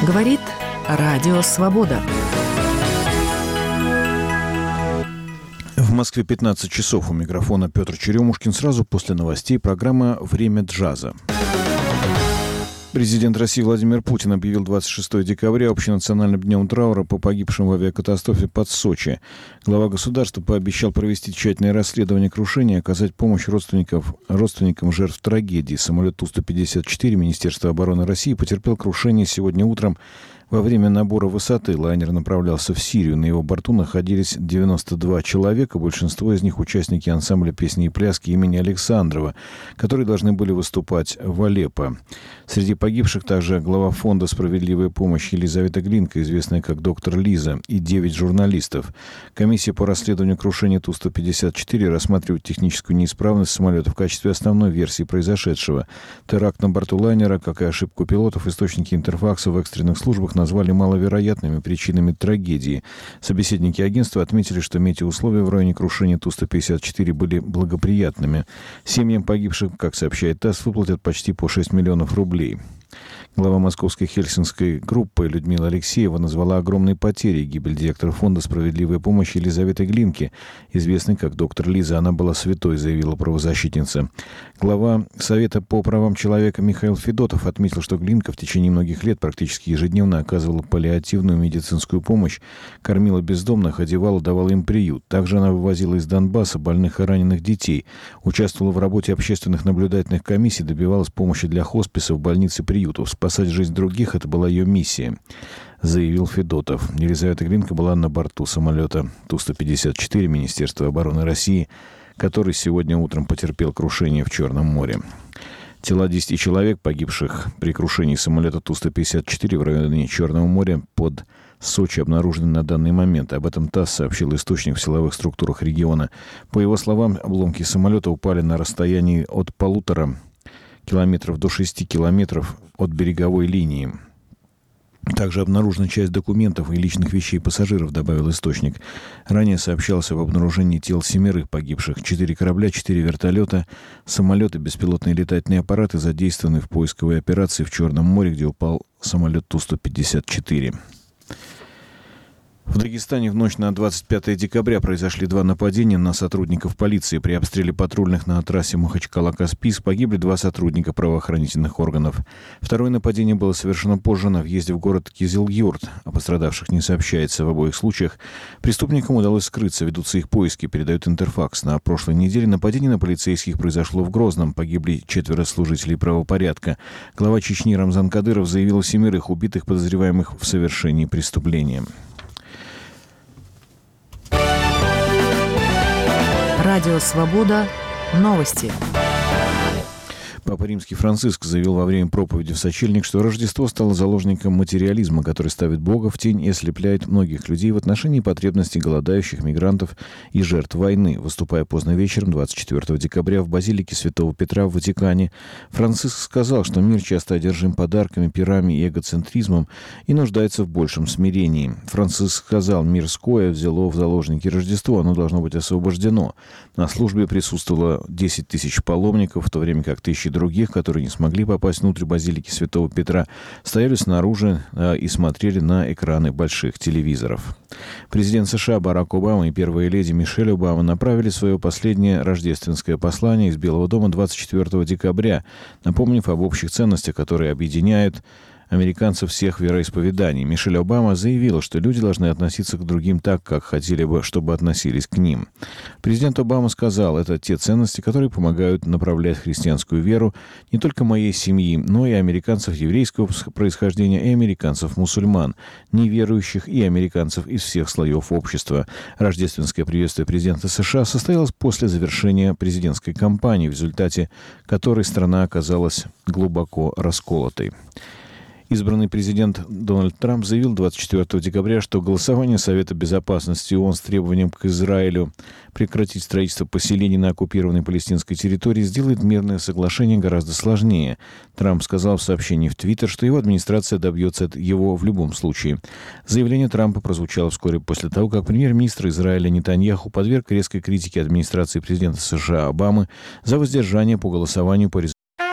Говорит Радио Свобода. В Москве 15 часов. У микрофона Петр Черемушкин. Сразу после новостей программа «Время джаза». Президент России Владимир Путин объявил 26 декабря общенациональным днем траура по погибшим в авиакатастрофе под Сочи. Глава государства пообещал провести тщательное расследование крушения и оказать помощь родственникам жертв трагедии. Самолет Ту-154 Министерства обороны России потерпел крушение сегодня утром. Во время набора высоты лайнер направлялся в Сирию. На его борту находились 92 человека, большинство из них участники ансамбля песни и пляски имени Александрова, которые должны были выступать в Алеппо. Среди погибших также глава фонда «Справедливая помощь» Елизавета Глинка, известная как доктор Лиза, и 9 журналистов. Комиссия по расследованию крушения Ту-154 рассматривает техническую неисправность самолета в качестве основной версии произошедшего. Теракт на борту лайнера, как и ошибку пилотов, источники Интерфакса в экстренных службах назвали маловероятными причинами трагедии. Собеседники агентства отметили, что метеоусловия в районе крушения Ту-154 были благоприятными. Семьям погибших, как сообщает ТАСС, выплатят почти по 6 миллионов рублей. Глава московской хельсинской группы Людмила Алексеева назвала огромной потерей гибель директора фонда «Справедливая помощь» Елизаветы Глинки, известной как доктор Лиза. Она была святой, заявила правозащитница. Глава Совета по правам человека Михаил Федотов отметил, что Глинка в течение многих лет практически ежедневно оказывала паллиативную медицинскую помощь, кормила бездомных, одевала, давала им приют. Также она вывозила из Донбасса больных и раненых детей, участвовала в работе общественных наблюдательных комиссий, добивалась помощи для хосписов, больниц и приютов. Спасать жизнь других — это была ее миссия, заявил Федотов. Елизавета Глинка была на борту самолета Ту-154 Министерства обороны России, который сегодня утром потерпел крушение в Черном море. Тела 10 человек, погибших при крушении самолета Ту-154 в районе Черного моря под Сочи, обнаружены на данный момент. Об этом ТАСС сообщил источник в силовых структурах региона. По его словам, обломки самолета упали на расстоянии от 1,5 километров до 6 километров от береговой линии. Также обнаружена часть документов и личных вещей пассажиров, добавил источник. Ранее сообщалось об обнаружении тел 7 погибших. 4 корабля, 4 вертолета, самолеты, беспилотные летательные аппараты задействованы в поисковой операции в Черном море, где упал самолет Ту-154. В Дагестане в ночь на 25 декабря произошли 2 нападения на сотрудников полиции. При обстреле патрульных на трассе Махачкала-Каспийск погибли 2 сотрудника правоохранительных органов. Второе нападение было совершено позже на въезде в город Кизил-Юрт. О пострадавших не сообщается. В обоих случаях преступникам удалось скрыться. Ведутся их поиски, передает Интерфакс. На прошлой неделе нападение на полицейских произошло в Грозном. Погибли 4 служителей правопорядка. Глава Чечни Рамзан Кадыров заявил о 7 убитых, подозреваемых в совершении преступления. Радио Свобода. Новости. Папа Римский Франциск заявил во время проповеди в сочельник, что Рождество стало заложником материализма, который ставит Бога в тень и ослепляет многих людей в отношении потребностей голодающих, мигрантов и жертв войны. Выступая поздно вечером 24 декабря в базилике Святого Петра в Ватикане, Франциск сказал, что мир часто одержим подарками, пирами и эгоцентризмом и нуждается в большем смирении. Франциск сказал: «Мирское взяло в заложники Рождество, оно должно быть освобождено». На службе присутствовало 10 тысяч паломников, в то время как тысячи других, которые не смогли попасть внутрь базилики Святого Петра, стояли снаружи и смотрели на экраны больших телевизоров. Президент США Барак Обама и первая леди Мишель Обама направили свое последнее рождественское послание из Белого дома 24 декабря, напомнив об общих ценностях, которые объединяют американцев всех вероисповеданий. Мишель Обама заявила, что люди должны относиться к другим так, как хотели бы, чтобы относились к ним. Президент Обама сказал: «Это те ценности, которые помогают направлять христианскую веру не только моей семьи, но и американцев еврейского происхождения и американцев-мусульман, неверующих и американцев из всех слоев общества». Рождественское приветствие президента США состоялось после завершения президентской кампании, в результате которой страна оказалась глубоко расколотой. Избранный президент Дональд Трамп заявил 24 декабря, что голосование Совета Безопасности ООН с требованием к Израилю прекратить строительство поселений на оккупированной палестинской территории сделает мирное соглашение гораздо сложнее. Трамп сказал в сообщении в Твиттер, что его администрация добьется его в любом случае. Заявление Трампа прозвучало вскоре после того, как премьер-министр Израиля Нетаньяху подверг резкой критике администрации президента США Обамы за воздержание по голосованию по результатам